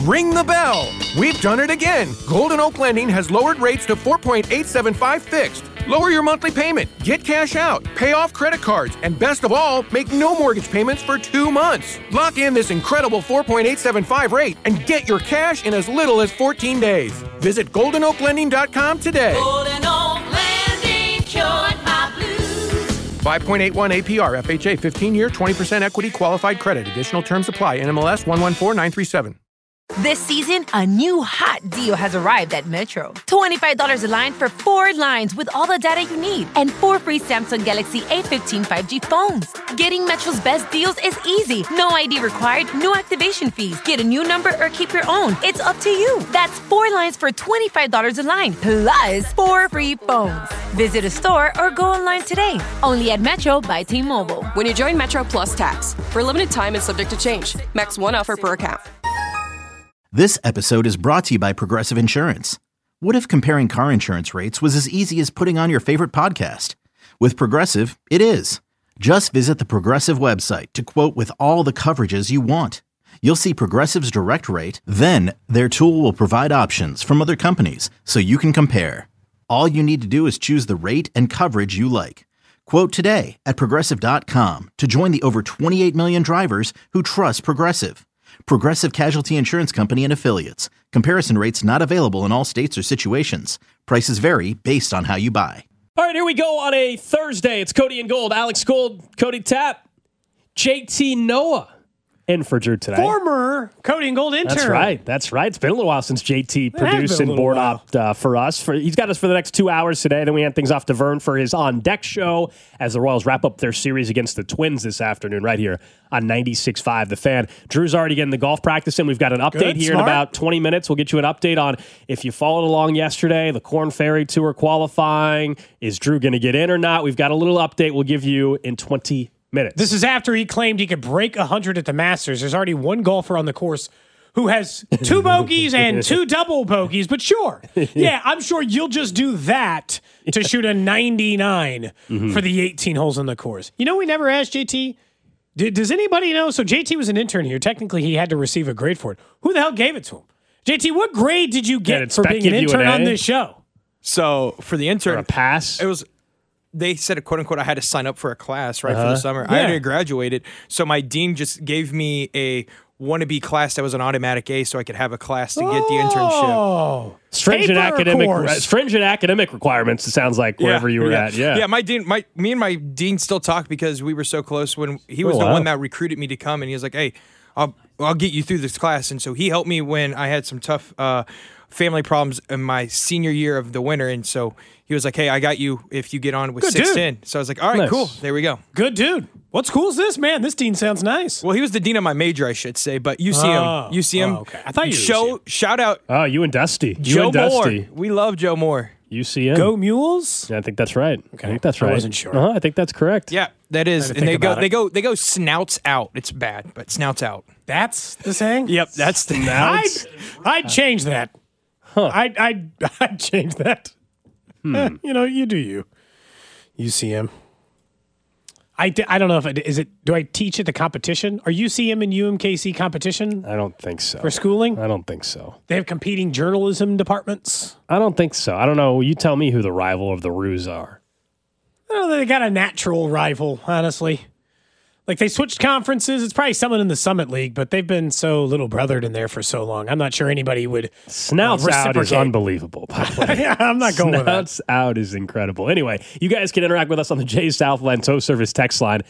ring the bell. We've done it again. Golden Oak Lending has lowered rates to 4.875 fixed. Lower your monthly payment, get cash out, pay off credit cards, and best of all, make no mortgage payments for 2 months. Lock in this incredible 4.875 rate and get your cash in as little as 14 days. Visit GoldenOakLending.com today. Golden Oak Lending cured my blues. 5.81 APR, FHA, 15-year, 20% equity qualified credit. Additional terms apply. NMLS 114937. This season, a new hot deal has arrived at Metro. $25 a line for 4 lines with all the data you need and 4 free Samsung Galaxy A15 5G phones. Getting Metro's best deals is easy. No ID required, no activation fees. Get a new number or keep your own. It's up to you. That's 4 lines for $25 a line, plus 4 free phones. Visit a store or go online today. Only at Metro by T-Mobile. When you join Metro Plus Tax, for a limited time and subject to change. Max 1 offer per account. This episode is brought to you by Progressive Insurance. What if comparing car insurance rates was as easy as putting on your favorite podcast? With Progressive, it is. Just visit the Progressive website to quote with all the coverages you want. You'll see Progressive's direct rate, then their tool will provide options from other companies so you can compare. All you need to do is choose the rate and coverage you like. Quote today at Progressive.com to join the over 28 million drivers who trust Progressive. Progressive Casualty Insurance Company and Affiliates. Comparison rates not available in all states or situations. Prices vary based on how you buy. All right, here we go on a Thursday. It's Cody and Gold. Alex Gold, Cody Tapp, JT Noah in for Drew today. Former Cody and Gold intern. That's right. It's been a little while since JT produced and board opped for us. He's got us for the next 2 hours today. Then we hand things off to Vern for his On Deck show as the Royals wrap up their series against the Twins this afternoon right here on 96.5 The Fan. Drew's already getting the golf practice in. We've got an update here in about 20 minutes. We'll get you an update on if you followed along yesterday, the Korn Ferry Tour qualifying. Is Drew going to get in or not? We've got a little update we'll give you in 20 minutes. This is after he claimed he could break 100 at the Masters. There's already one golfer on the course who has 2 bogeys and 2 double bogeys, but sure. Yeah, I'm sure you'll just do that to shoot a 99 for the 18 holes on the course. You know, we never asked JT. Does anybody know? So JT was an intern here. Technically, he had to receive a grade for it. Who the hell gave it to him? JT, what grade did you get for being an intern on this show? So for the intern, or a pass? It was. They said, quote unquote, I had to sign up for a class for the summer. Yeah. I already graduated, so my dean just gave me a wannabe class that was an automatic A, so I could have a class to get the internship. Stringent academic requirements. It sounds like wherever you were at. Yeah. Me and my dean still talk because we were so close when he was the one that recruited me to come, and he was like, "Hey, I'll get you through this class," and so he helped me when I had some tough family problems in my senior year of the winter, and so he was like, "Hey, I got you if you get on with 610." So I was like, "All right, cool. There we go." Good dude. What's cool is this, man? This dean sounds nice. Well, he was the dean of my major, I should say, but you see him. Okay. I thought you shout out. Oh, you and Dusty. Joe Moore. We love Joe Moore. UCM. Go Mules? Yeah, I think that's right. Okay. I think that's right. I wasn't sure. I think that's correct. Yeah, that is. And they go snouts out. It's bad, but snouts out. That's the saying? Yep, that's the snouts. I'd change that. Huh. I'd change that. You do you. UCM. I don't know if do I teach at the competition? Are UCM and UMKC competition? I don't think so. For schooling? I don't think so. They have competing journalism departments? I don't think so. I don't know. You tell me who the rival of the Roos are. I don't know. They got a natural rival, honestly. Like, they switched conferences. It's probably someone in the Summit League, but they've been so little brothered in there for so long. I'm not sure anybody would Snouts out is unbelievable, by the way. Yeah, I'm not going with that. Snouts out is incredible. Anyway, you guys can interact with us on the J Southland Tow Service text line.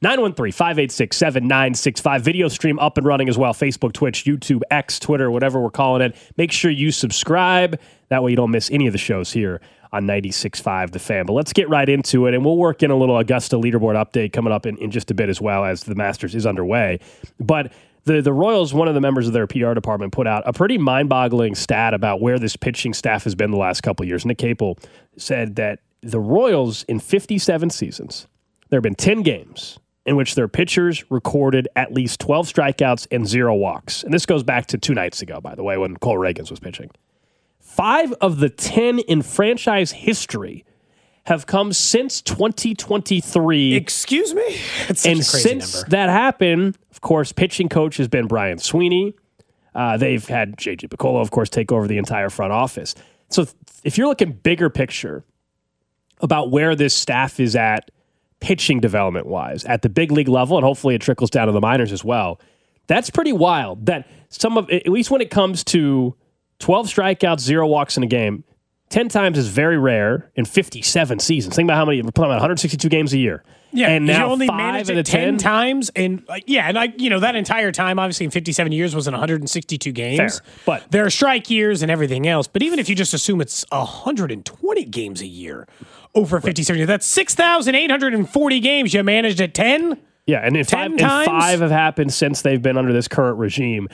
913-586-7965. Video stream up and running as well. Facebook, Twitch, YouTube, X, Twitter, whatever we're calling it. Make sure you subscribe. That way you don't miss any of the shows here on 96.5 The Fan. But let's get right into it, and we'll work in a little Augusta leaderboard update coming up in just a bit as well as the Masters is underway. But the Royals, one of the members of their PR department, put out a pretty mind-boggling stat about where this pitching staff has been the last couple of years. Nick Capel said that the Royals, in 57 seasons, there have been 10 games in which their pitchers recorded at least 12 strikeouts and 0 walks. And this goes back to 2 nights ago, by the way, when Cole Reagans was pitching. 5 of the 10 in franchise history have come since 2023. Excuse me? That's such a crazy since number. That happened, of course, pitching coach has been Brian Sweeney. They've had J.J. Picollo, of course, take over the entire front office. So if you're looking bigger picture about where this staff is at pitching development-wise, at the big league level, and hopefully it trickles down to the minors as well, that's pretty wild. That some of, at least when it comes to 12 strikeouts, 0 walks in a game, 10 times is very rare in 57 seasons. Think about how many, we're playing 162 games a year. Yeah, and now you only 5 managed out it of 10 times. And that entire time, obviously in 57 years, was in 162 games. Fair, but there are strike years and everything else. But even if you just assume it's 120 games a year over 57 years, that's 6,840 games you managed at 10. Yeah, and 5 have happened since they've been under this current regime.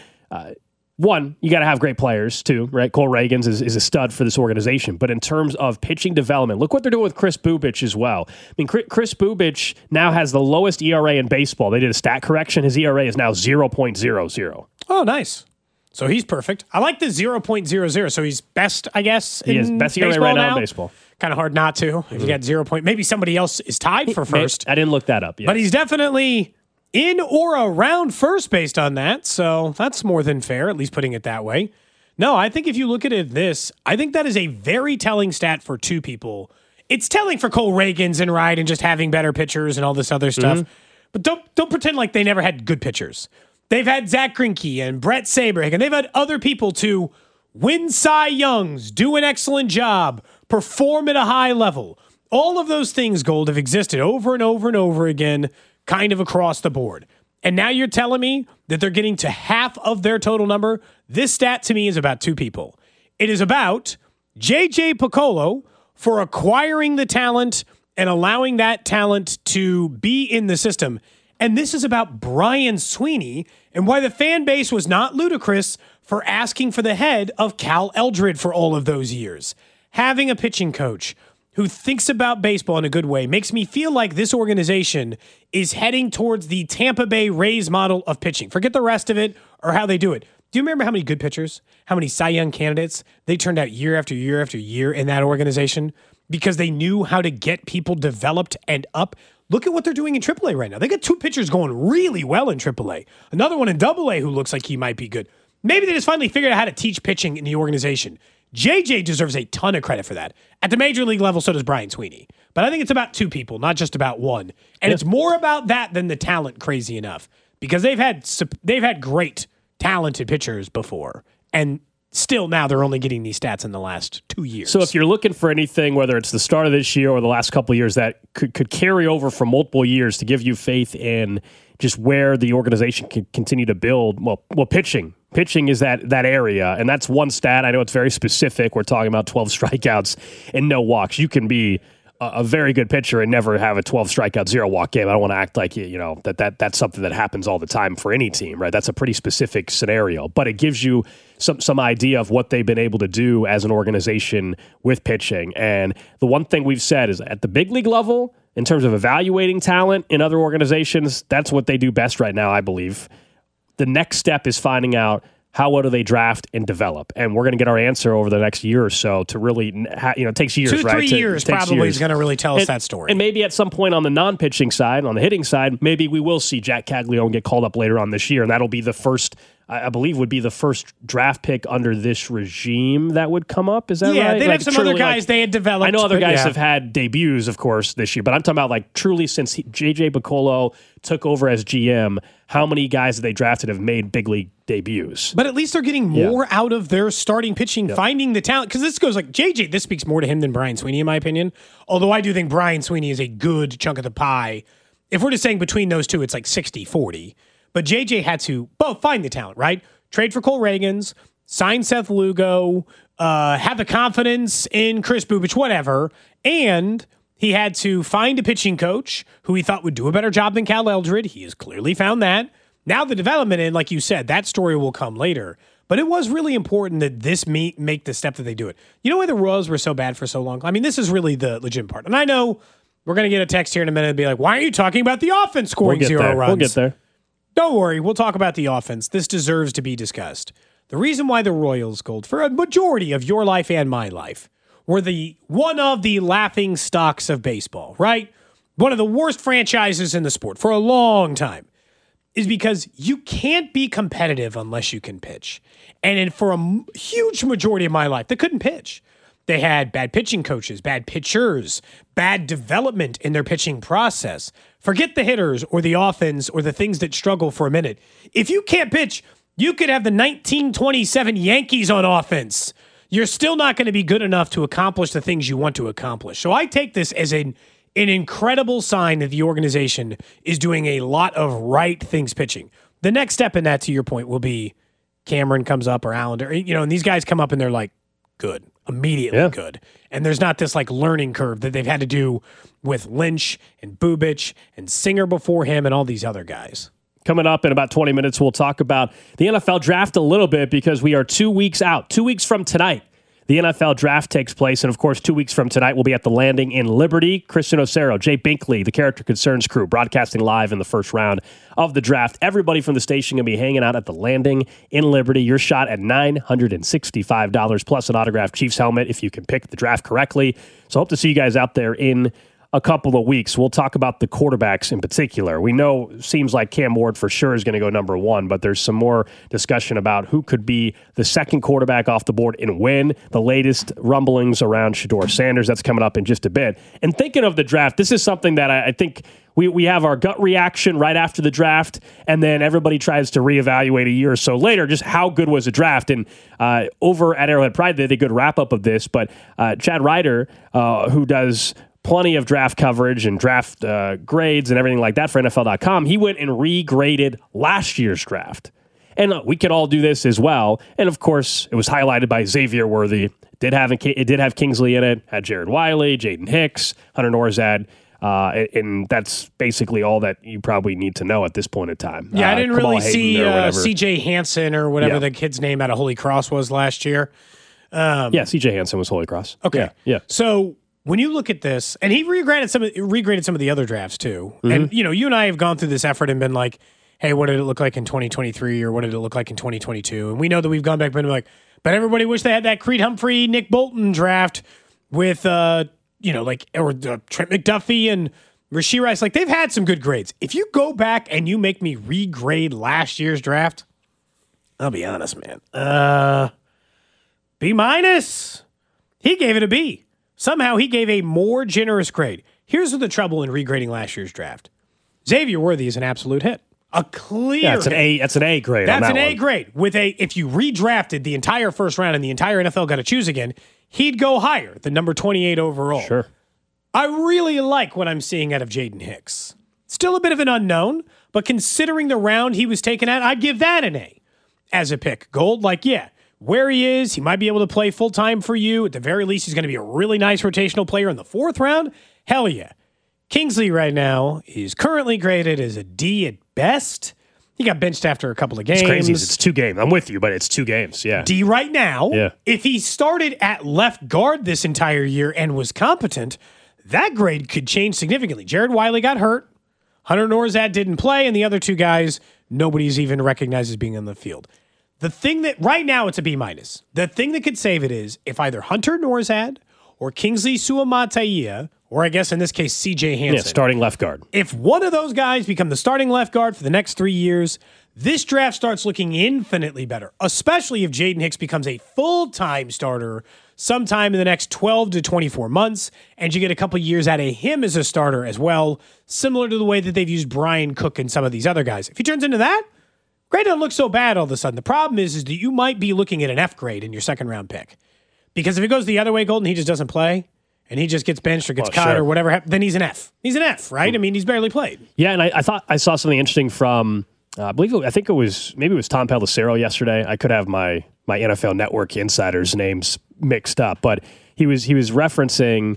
One, you got to have great players too, right? Cole Reagans is a stud for this organization. But in terms of pitching development, look what they're doing with Chris Bubic as well. I mean, Chris Bubic now has the lowest ERA in baseball. They did a stat correction. His ERA is now 0.00. Oh, nice. So he's perfect. I like the 0.00. So he's best, I guess. He is best ERA right now in baseball. Kind of hard not to. If you got 0. Maybe somebody else is tied for first. I didn't look that up yet. But he's definitely in or around first based on that. So that's more than fair, at least putting it that way. No, I think if you look at it I think that is a very telling stat for two people. It's telling for Cole Reagans and Wright and just having better pitchers and all this other stuff. But don't pretend like they never had good pitchers. They've had Zach Greinke and Brett Saberhagen, and they've had other people to win Cy Youngs, do an excellent job, perform at a high level. All of those things, Gold, have existed over and over and over again, kind of across the board. And now you're telling me that they're getting to half of their total number? This stat to me is about two people. It is about J.J. Picollo for acquiring the talent and allowing that talent to be in the system. And this is about Brian Sweeney and why the fan base was not ludicrous for asking for the head of Cal Eldred for all of those years. Having a pitching coach who thinks about baseball in a good way makes me feel like this organization is heading towards the Tampa Bay Rays model of pitching. Forget the rest of it or how they do it. Do you remember how many good pitchers, how many Cy Young candidates they turned out year after year after year in that organization because they knew how to get people developed and up? Look at what they're doing in AAA right now. They got two pitchers going really well in AAA. Another one in AA who looks like he might be good. Maybe they just finally figured out how to teach pitching in the organization. JJ deserves a ton of credit for that. At the major league level, so does Brian Sweeney. But I think it's about two people, not just about one. And it's more about that than the talent, crazy enough. Because they've had great, talented pitchers before. And still now they're only getting these stats in the last 2 years. So if you're looking for anything, whether it's the start of this year or the last couple of years that could carry over for multiple years to give you faith in just where the organization can continue to build, well, pitching. Pitching is that area, and that's one stat. I know it's very specific. We're talking about 12 strikeouts and no walks. You can be a very good pitcher and never have a 12 strikeout, 0 walk game. I don't want to act like that's something that happens all the time for any team, right? That's a pretty specific scenario, but it gives you some idea of what they've been able to do as an organization with pitching. And the one thing we've said is at the big league level, in terms of evaluating talent in other organizations, that's what they do best right now, I believe. The next step is finding out how well do they draft and develop, and we're going to get our answer over the next year or so. To really, it takes years, 2-3 right? years probably is going to really tell us that story. And maybe at some point on the non-pitching side, on the hitting side, maybe we will see Jack Caglione get called up later on this year, and that'll be the first. I believe would be the first draft pick under this regime that would come up. Is that right? Yeah, they'd have some other guys they had developed. I know other guys have had debuts, of course, this year, but I'm talking about truly since J.J. Picollo took over as GM, how many guys that they drafted have made big league debuts? But at least they're getting more out of their starting pitching, finding the talent. Because this goes like JJ, this speaks more to him than Brian Sweeney, in my opinion. Although I do think Brian Sweeney is a good chunk of the pie. If we're just saying between those two, it's like 60-40. But JJ had to both find the talent, right? Trade for Cole Reagans, sign Seth Lugo, have the confidence in Chris Bubic, whatever. And he had to find a pitching coach who he thought would do a better job than Cal Eldred. He has clearly found that. Now the development end, like you said, that story will come later. But it was really important that this make the step that they do it. You know why the Royals were so bad for so long? I mean, this is really the legitimate part. And I know we're going to get a text here in a minute and be like, why are you talking about the offense scoring 0 runs? We'll get there. Don't worry, we'll talk about the offense. This deserves to be discussed. The reason why the Royals, Gold, for a majority of your life and my life, were one of the laughing stocks of baseball, right? One of the worst franchises in the sport for a long time. is because you can't be competitive unless you can pitch. And for a huge majority of my life, they couldn't pitch. They had bad pitching coaches, bad pitchers, bad development in their pitching process. Forget the hitters or the offense or the things that struggle for a minute. If you can't pitch, you could have the 1927 Yankees on offense. You're still not going to be good enough to accomplish the things you want to accomplish. So I take this as an incredible sign that the organization is doing a lot of right things pitching. The next step in that, to your point, will be Cameron comes up or Allender, and these guys come up and they're like, good, immediately good. And there's not this like learning curve that they've had to do with Lynch and Bubich and Singer before him and all these other guys. Coming up in about 20 minutes, we'll talk about the NFL draft a little bit because we are 2 weeks out. 2 weeks from tonight, the NFL draft takes place. And, of course, 2 weeks from tonight, we'll be at the Landing in Liberty. Christian Osero, Jay Binkley, the Character Concerns crew, broadcasting live in the first round of the draft. Everybody from the station going to be hanging out at the Landing in Liberty. Your shot at $965 plus an autographed Chiefs helmet if you can pick the draft correctly. So hope to see you guys out there in a couple of weeks. We'll talk about the quarterbacks in particular. We know it seems like Cam Ward for sure is going to go number one, but there's some more discussion about who could be the second quarterback off the board and when. The latest rumblings around Shedeur Sanders, that's coming up in just a bit. And thinking of the draft, this is something that I think we have our gut reaction right after the draft, and then everybody tries to reevaluate a year or so later just how good was the draft. And over at Arrowhead Pride, they did a good wrap-up of this, but Chad Ryder, who does plenty of draft coverage and draft grades and everything like that for NFL.com, he went and regraded last year's draft. And we could all do this as well. And, of course, it was highlighted by Xavier Worthy. It did have Kingsley in it, had Jared Wiley, Jaden Hicks, Hunter Norzad. And that's basically all that you probably need to know at this point in time. Yeah, I didn't really see C.J. Hansen or whatever the kid's name out of Holy Cross was last year. C.J. Hansen was Holy Cross. Okay. Yeah. So when you look at this, and he regraded some of the other drafts too. Mm-hmm. And you and I have gone through this effort and been like, hey, what did it look like in 2023 or what did it look like in 2022? And we know that we've gone back and been like, but everybody wished they had that Creed Humphrey, Nick Bolton draft with Trent McDuffie and Rashee Rice. Like, they've had some good grades. If you go back and you make me regrade last year's draft, I'll be honest, man. B-. He gave it a B. Somehow he gave a more generous grade. Here's the trouble in regrading last year's draft. Xavier Worthy is an absolute hit. A clear hit. That's an A grade. That's an A grade. If you redrafted the entire first round and the entire NFL got to choose again, he'd go higher than number 28 overall. Sure. I really like what I'm seeing out of Jaden Hicks. Still a bit of an unknown, but considering the round he was taken at, I'd give that an A as a pick. Gold, where he is, he might be able to play full-time for you. At the very least, he's going to be a really nice rotational player in the fourth round. Hell yeah. Kingsley right now is currently graded as a D at best. He got benched after a couple of games. It's crazy. It's 2 games. I'm with you, but it's 2 games. Yeah. D right now. Yeah. If he started at left guard this entire year and was competent, that grade could change significantly. Jared Wiley got hurt. Hunter Norzad didn't play, and the other 2 guys, nobody's even recognized as being on the field. The thing that right now it's a B-. The thing that could save it is if either Hunter Norzad or Kingsley Suamataia, or I guess in this case C.J. Hansen. Yeah, starting left guard. If one of those guys become the starting left guard for the next 3 years, this draft starts looking infinitely better, especially if Jaden Hicks becomes a full-time starter sometime in the next 12 to 24 months, and you get a couple years out of him as a starter as well, similar to the way that they've used Brian Cook and some of these other guys. If he turns into that, grade doesn't look so bad all of a sudden. The problem is that you might be looking at an F grade in your second-round pick. Because if it goes the other way, Golden, he just doesn't play, and he just gets benched or gets cut or whatever, then he's an F. He's an F, right? I mean, he's barely played. Yeah, and I thought I saw something interesting from, I think it was Tom Pelissero yesterday. I could have my NFL Network insiders' names mixed up, but he was referencing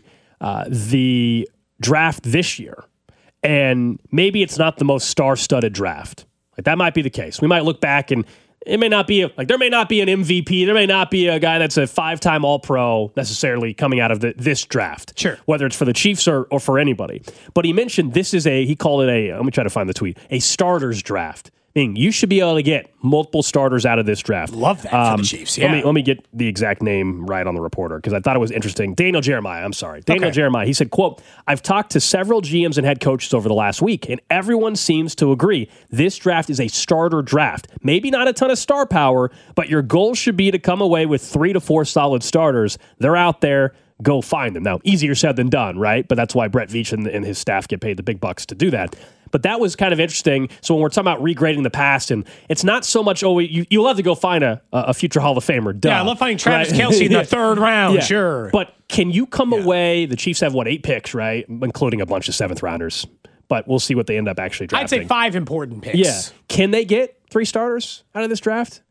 the draft this year, and maybe it's not the most star-studded draft. Like, that might be the case. We might look back and it may not be there may not be an MVP. There may not be a guy that's a 5-time All-Pro necessarily coming out of this draft. Sure. Whether it's for the Chiefs or for anybody. But he mentioned he called it let me try to find the tweet, a starters draft. Meaning you should be able to get multiple starters out of this draft. Love that for the Chiefs. Yeah. Let me get the exact name right on the reporter because I thought it was interesting. Daniel Jeremiah. Jeremiah. He said, quote, "I've talked to several GMs and head coaches over the last week, and everyone seems to agree this draft is a starter draft. Maybe not a ton of star power, but your goal should be to come away with 3 to 4 solid starters. They're out there. Go find them." Now, easier said than done, right? But that's why Brett Veach and his staff get paid the big bucks to do that. But that was kind of interesting. So when we're talking about regrading the past, and it's not so much, you love to go find a future Hall of Famer. Duh, yeah, I love finding Travis Kelce in the third round, sure. But can you come away, the Chiefs have, 8 picks, right? Including a bunch of 7th rounders. But we'll see what they end up actually drafting. I'd say 5 important picks. Yeah. Can they get 3 starters out of this draft?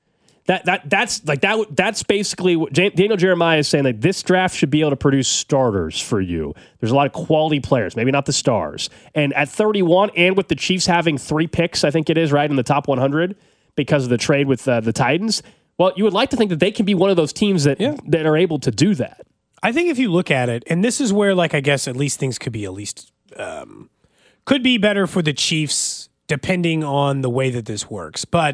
That's basically what Daniel Jeremiah is saying, that this draft should be able to produce starters for you. There's a lot of quality players, maybe not the stars. And at 31, and with the Chiefs having 3 picks, I think it is, right, in the top 100 because of the trade with the Titans, well, you would like to think that they can be one of those teams that are able to do that. I think if you look at it, and this is where, I guess at least things could be could be better for the Chiefs depending on the way that this works. But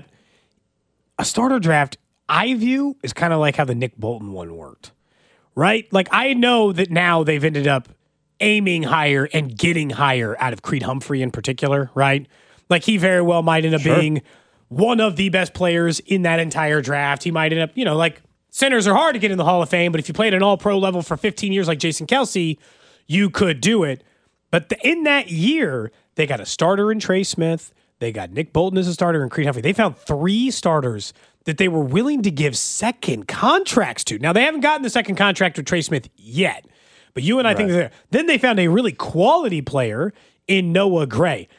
a starter draft, I view, is kind of like how the Nick Bolton one worked, right? I know that now they've ended up aiming higher and getting higher out of Creed Humphrey in particular, right? He very well might end up being one of the best players in that entire draft. He might end up, centers are hard to get in the Hall of Fame, but if you played at an all-pro level for 15 years like Jason Kelce, you could do it. But in that year, they got a starter in Trey Smith. They got Nick Bolton as a starter and Creed Humphrey. They found 3 starters that they were willing to give second contracts to. Now, they haven't gotten the second contract with Trey Smith yet, but you and I think they're there. Then they found a really quality player in Noah Gray.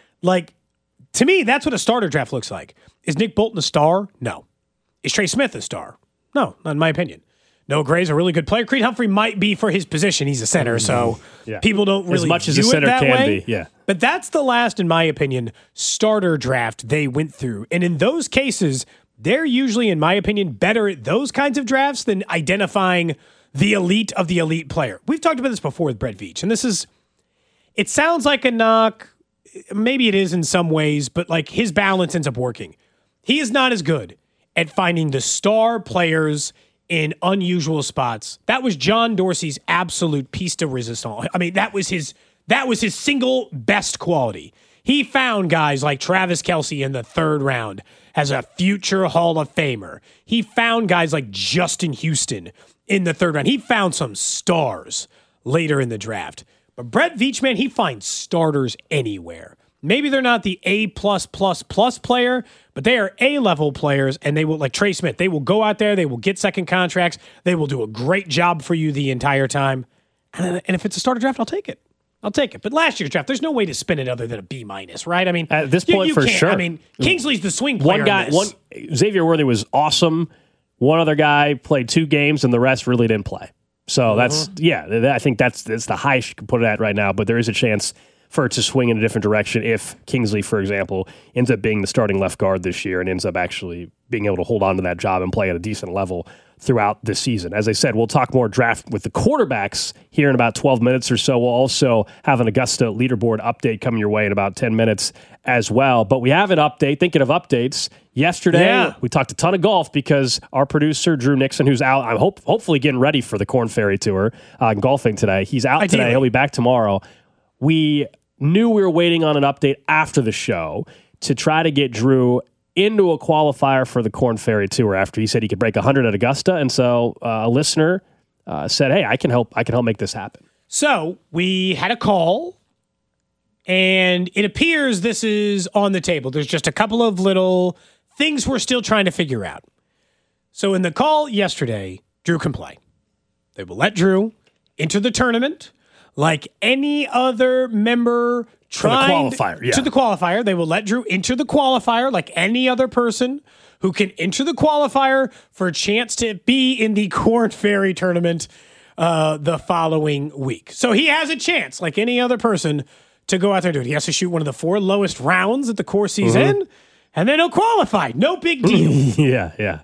To me, that's what a starter draft looks like. Is Nick Bolton a star? No. Is Trey Smith a star? No, not in my opinion. Noah Gray's a really good player. Creed Humphrey might be for his position. He's a center, so people don't really as much as view a center it that can way. be. Yeah. But that's the last, in my opinion, starter draft they went through. And in those cases, they're usually, in my opinion, better at those kinds of drafts than identifying the elite of the elite player. We've talked about this before with Brett Veach, and it sounds like a knock. Maybe it is in some ways, but his balance ends up working. He is not as good at finding the star players in unusual spots. That was John Dorsey's absolute piece de resistance. I mean, that was his single best quality. He found guys like Travis Kelce in the 3rd round as a future Hall of Famer. He found guys like Justin Houston in the 3rd round. He found some stars later in the draft. But Brett Veach, man, he finds starters anywhere. Maybe they're not the A+++ player, but they are A-level players, and they will, like Trey Smith, they will go out there, they will get second contracts, they will do a great job for you the entire time. And if it's a starter draft, I'll take it. But last year's draft, there's no way to spin it other than a B-, right? I mean, at this point, for sure. I mean, Kingsley's the swing player. Xavier Worthy was awesome. One other guy played 2 games, and the rest really didn't play. So I think that's the highest you can put it at right now, but there is a chance for it to swing in a different direction if Kingsley, for example, ends up being the starting left guard this year and ends up actually being able to hold on to that job and play at a decent level throughout the season. As I said, we'll talk more draft with the quarterbacks here in about 12 minutes or so. We'll also have an Augusta leaderboard update coming your way in about 10 minutes as well. But we have an update. Thinking of updates, yesterday we talked a ton of golf because our producer, Drew Nixon, who's out, I'm hopefully getting ready for the Korn Ferry Tour, golfing today. He's out today. He'll be back tomorrow. We knew we were waiting on an update after the show to try to get Drew into a qualifier for the Korn Ferry Tour after he said he could break 100 at Augusta. And so a listener said, hey, I can help make this happen. So we had a call, and it appears this is on the table. There's just a couple of little things we're still trying to figure out. So in the call yesterday, Drew can play. They will let Drew into the tournament like any other member trying to the qualifier. They will let Drew enter the qualifier like any other person who can enter the qualifier for a chance to be in the Korn Ferry tournament the following week. So he has a chance, like any other person, to go out there and do it. He has to shoot one of the 4 lowest rounds that the course he's in, and then he'll qualify. No big deal. Yeah.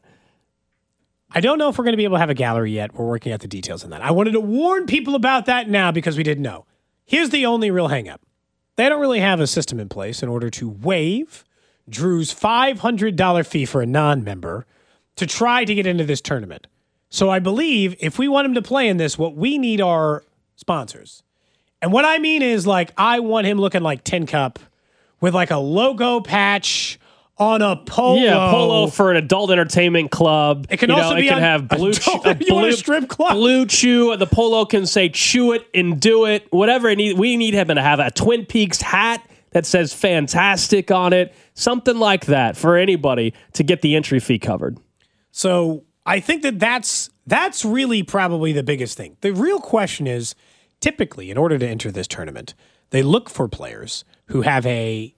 I don't know if we're going to be able to have a gallery yet. We're working out the details on that. I wanted to warn people about that now because we didn't know. Here's the only real hang-up. They don't really have a system in place in order to waive Drew's $500 fee for a non-member to try to get into this tournament. So I believe if we want him to play in this, what we need are sponsors. And what I mean is, like, I want him looking like Tin Cup with like a logo patch on a polo. Yeah, polo for an adult entertainment club. It can also be it can have Blue Strip Club. Blue Chew. The polo can say chew it and do it. Whatever it needs. We need him to have a Twin Peaks hat that says fantastic on it. Something like that for anybody to get the entry fee covered. So I think that's really probably the biggest thing. The real question is, typically, in order to enter this tournament, they look for players who have a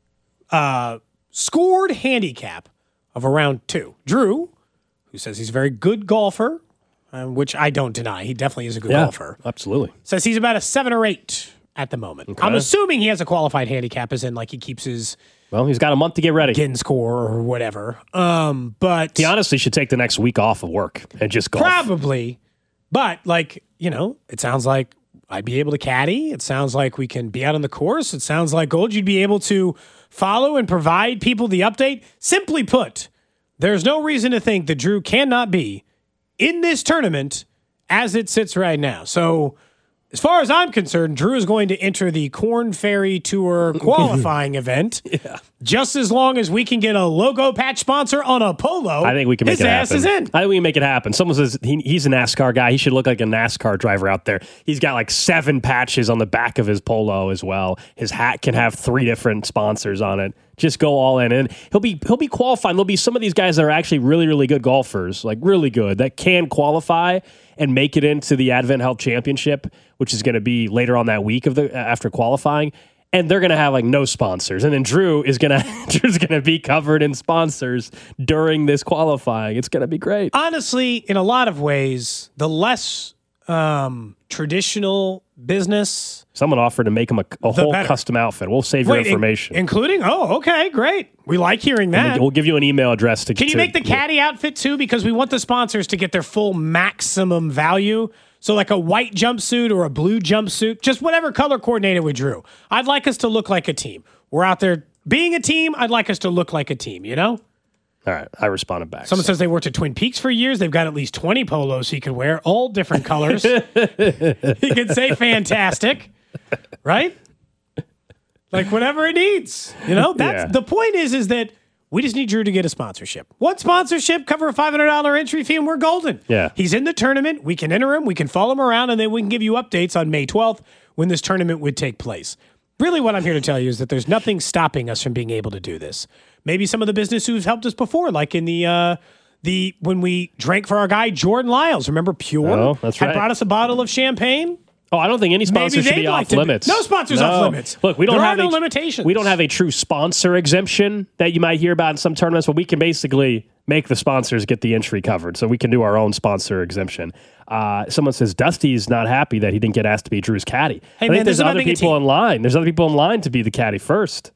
scored handicap of around 2. Drew, who says he's a very good golfer, which I don't deny. He definitely is a good golfer. Absolutely. Says he's about a 7 or 8 at the moment. Okay. I'm assuming he has a qualified handicap, as in like he keeps his... Well, he's got a month to get ready. Gin score or whatever. But he honestly should take the next week off of work and just golf. Probably. But, like, you know, it sounds like I'd be able to caddy. It sounds like we can be out on the course. It sounds like, Gold, you'd be able to follow and provide people the update. Simply put, there's no reason to think that Drew cannot be in this tournament as it sits right now. So, as far as I'm concerned, Drew is going to enter the Korn Ferry Tour qualifying event. Yeah. Just as long as we can get a logo patch sponsor on a polo, I think we can make it happen. His ass is in. I think we can make it happen. Someone says he's a NASCAR guy. He should look like a NASCAR driver out there. He's got like 7 patches on the back of his polo as well. His hat can have 3 different sponsors on it. Just go all in. And he'll be qualifying. There'll be some of these guys that are actually really, really good golfers, like really good, that can qualify and make it into the Advent Health Championship, which is going to be later on that week after qualifying. And they're going to have like no sponsors. And then Drew's going to be covered in sponsors during this qualifying. It's going to be great. Honestly, in a lot of ways, the less traditional business. Someone offered to make him a whole custom outfit. We'll save your information. Including? Oh, okay, great. We like hearing that. We'll give you an email address to. Can you make the caddy outfit too? Because we want the sponsors to get their full maximum value. So like a white jumpsuit or a blue jumpsuit, just whatever color coordinated with Drew. I'd like us to look like a team. We're out there being a team. I'd like us to look like a team, you know? All right, I responded back. Someone says they worked at Twin Peaks for years. They've got at least 20 polos he could wear, all different colors. He could say fantastic, right? Like whatever it needs. You know, that's the point is that we just need Drew to get a sponsorship. What sponsorship? Cover a $500 entry fee and we're golden. Yeah. He's in the tournament. We can enter him. We can follow him around, and then we can give you updates on May 12th when this tournament would take place. Really what I'm here to tell you is that there's nothing stopping us from being able to do this. Maybe some of the business who've helped us before, like in the when we drank for our guy Jordan Lyles. Remember Pure? Oh, that's right. Had brought us a bottle of champagne. Oh, I don't think any sponsor should be off limits. No sponsors off limits. Look, we don't have no limitations. We don't have a true sponsor exemption that you might hear about in some tournaments, but we can basically make the sponsors get the entry covered, so we can do our own sponsor exemption. Someone says Dusty's not happy that he didn't get asked to be Drew's caddy. Hey, I think there's other people in line. There's other people in line to be the caddy first.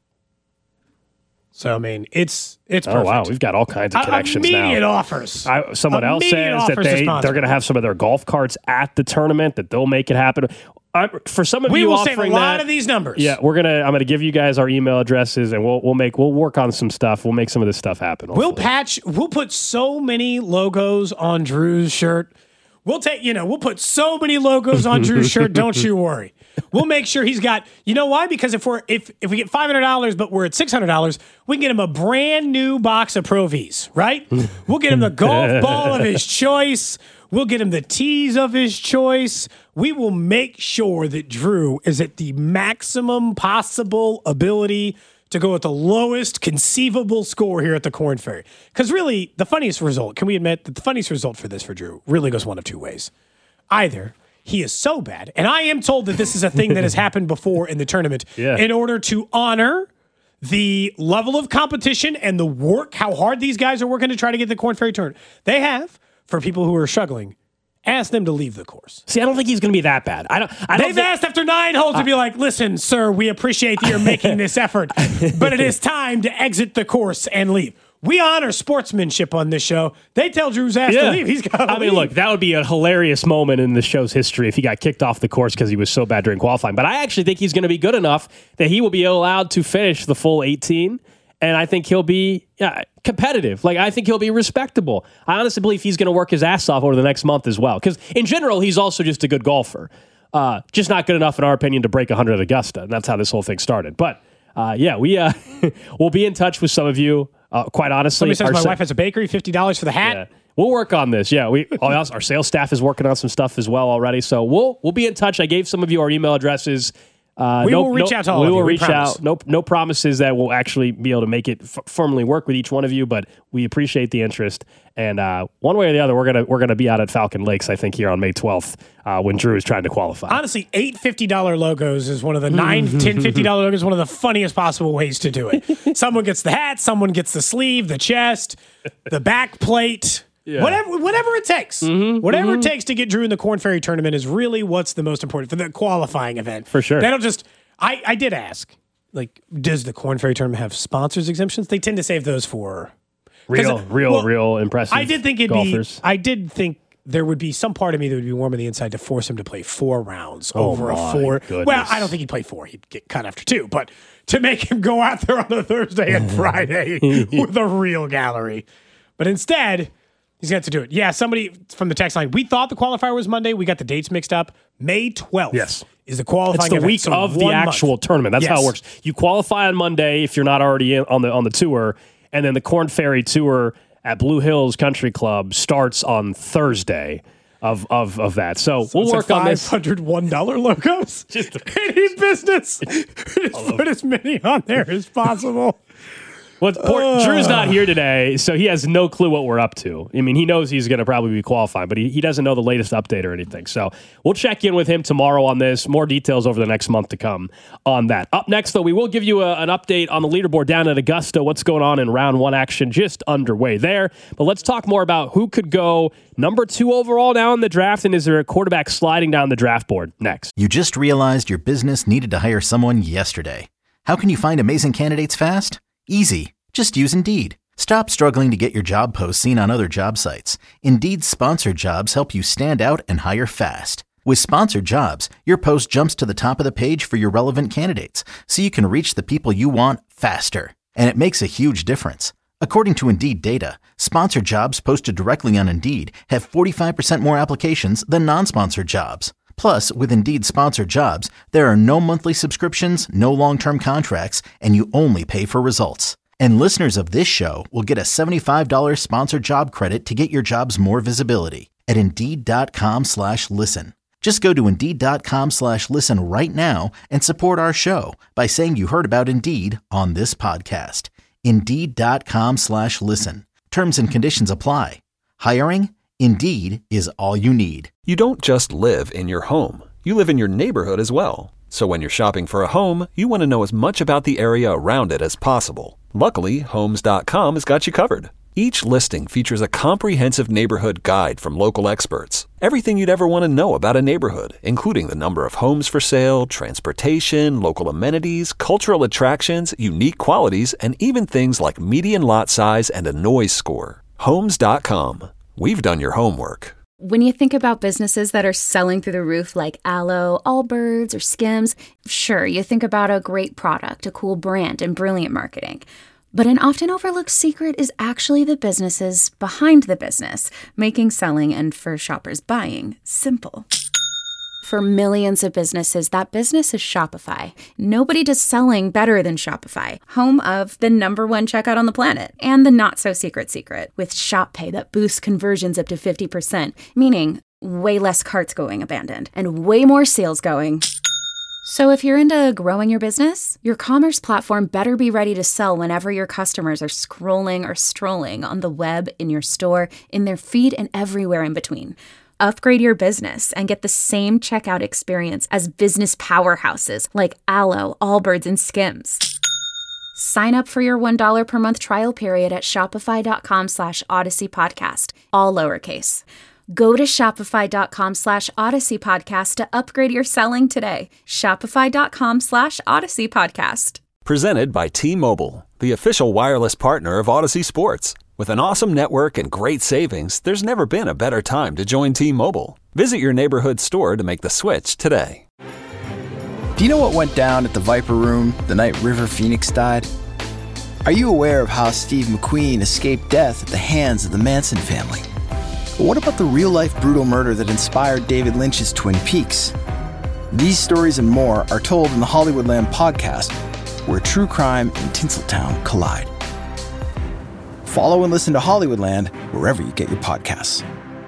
So, I mean, it's perfect. Oh, wow. We've got all kinds of connections Immediate now. offers. Someone else says that they're going to have some of their golf carts at the tournament, that they'll make it happen. For some of we you will offering save a lot of these numbers. Yeah, I'm gonna give you guys our email addresses, and we'll work on some stuff. We'll make some of this stuff happen. Hopefully. We'll put so many logos on Drew's shirt. We'll put so many logos on Drew's shirt. Don't you worry. We'll make sure he's got. You know why? Because if we get $500, but we're at $600, we can get him a brand new box of Pro Vs. Right? We'll get him the golf ball of his choice. We'll get him the tees of his choice. We will make sure that Drew is at the maximum possible ability to go at the lowest conceivable score here at the Korn Ferry. Because really, the funniest result, can we admit that the funniest result for Drew really goes one of two ways. Either he is so bad, and I am told that this is a thing that has happened before in the tournament, in order to honor the level of competition and the work, how hard these guys are working to try to get the Korn Ferry tournament. They have, for people who are struggling, ask them to leave the course. See, I don't think he's going to be that bad. They've asked after 9 holes to be like, listen, sir, we appreciate that you're making this effort, but it is time to exit the course and leave. We honor sportsmanship on this show. They tell Drew's ass to leave. He's got to leave. I mean, look, that would be a hilarious moment in the show's history if he got kicked off the course because he was so bad during qualifying. But I actually think he's going to be good enough that he will be allowed to finish the full 18 And I think he'll be competitive. Like, I think he'll be respectable. I honestly believe he's going to work his ass off over the next month as well. Because in general, he's also just a good golfer. Just not good enough, in our opinion, to break 100 at Augusta. And that's how this whole thing started. But we'll be in touch with some of you. Quite honestly, somebody says my wife has a bakery, $50 for the hat. Yeah. We'll work on this. Yeah, our sales staff is working on some stuff as well already. So we'll be in touch. I gave some of you our email addresses. We will reach out to all of you. We will reach out. No promises that we'll actually be able to make it firmly work with each one of you, but we appreciate the interest. And one way or the other, we're gonna be out at Falcon Lakes, I think, here on May 12th when Drew is trying to qualify. Honestly, 8 $50 logos is one of the 9, 10 $50 logos, one of the funniest possible ways to do it. Someone gets the hat, someone gets the sleeve, the chest, the back plate. Yeah. Whatever it takes. Whatever it takes to get Drew in the Korn Ferry tournament is really what's the most important for the qualifying event. For sure. That'll just, I did ask, like, does the Korn Ferry tournament have sponsors exemptions? They tend to save those for real impressive golfers. I did think there would be some part of me that would be warm on the inside to force him to play 4 rounds over a 4. Goodness. Well, I don't think he'd play 4. He'd get cut after 2. But to make him go out there on a Thursday and Friday with a real gallery. But instead, he's going to do it. Yeah, somebody from the text line, we thought the qualifier was Monday. We got the dates mixed up. May 12th is the qualifying event. It's the week of the actual tournament. That's how it works. You qualify on Monday if you're not already in on the tour, and then the Korn Ferry Tour at Blue Hills Country Club starts on Thursday of that. So we'll work on this. $501 logos? Just any business. Just put as many on there as possible. Well, Drew's not here today, so he has no clue what we're up to. I mean, he knows he's going to probably be qualifying, but he doesn't know the latest update or anything. So we'll check in with him tomorrow on this. More details over the next month to come on that. Up next, though, we will give you an update on the leaderboard down at Augusta. What's going on in round 1 action just underway there. But let's talk more about who could go number 2 overall now in the draft, and is there a quarterback sliding down the draft board next? You just realized your business needed to hire someone yesterday. How can you find amazing candidates fast? Easy. Just use Indeed. Stop struggling to get your job posts seen on other job sites. Indeed's sponsored jobs help you stand out and hire fast. With sponsored jobs, your post jumps to the top of the page for your relevant candidates, so you can reach the people you want faster. And it makes a huge difference. According to Indeed data, sponsored jobs posted directly on Indeed have 45% more applications than non-sponsored jobs. Plus, with Indeed sponsored jobs, there are no monthly subscriptions, no long-term contracts, and you only pay for results. And listeners of this show will get a $75 sponsored job credit to get your jobs more visibility at Indeed.com/listen. Just go to Indeed.com/listen right now and support our show by saying you heard about Indeed on this podcast. Indeed.com/listen. Terms and conditions apply. Hiring? Indeed is all you need. You don't just live in your home. You live in your neighborhood as well. So when you're shopping for a home, you want to know as much about the area around it as possible. Luckily, Homes.com has got you covered. Each listing features a comprehensive neighborhood guide from local experts. Everything you'd ever want to know about a neighborhood, including the number of homes for sale, transportation, local amenities, cultural attractions, unique qualities, and even things like median lot size and a noise score. Homes.com. We've done your homework. When you think about businesses that are selling through the roof like Aloe, Allbirds, or Skims, sure, you think about a great product, a cool brand, and brilliant marketing. But an often overlooked secret is actually the businesses behind the business, making selling and, for shoppers, buying simple. For millions of businesses, that business is Shopify. Nobody does selling better than Shopify, home of the #1 checkout on the planet, and the not-so-secret secret, with Shop Pay that boosts conversions up to 50%, meaning way less carts going abandoned, and way more sales going. So if you're into growing your business, your commerce platform better be ready to sell whenever your customers are scrolling or strolling on the web, in your store, in their feed, and everywhere in between. Upgrade your business and get the same checkout experience as business powerhouses like Aloe, Allbirds, and Skims. Sign up for your $1 per month trial period at shopify.com/Odyssey Podcast, all lowercase. Go to shopify.com/Odyssey Podcast to upgrade your selling today. Shopify.com/Odyssey Podcast. Presented by T-Mobile, the official wireless partner of Odyssey Sports. With an awesome network and great savings, there's never been a better time to join T-Mobile. Visit your neighborhood store to make the switch today. Do you know what went down at the Viper Room the night River Phoenix died? Are you aware of how Steve McQueen escaped death at the hands of the Manson family? But what about the real-life brutal murder that inspired David Lynch's Twin Peaks? These stories and more are told in the Hollywoodland podcast, where true crime and Tinseltown collide. Follow and listen to Hollywoodland wherever you get your podcasts.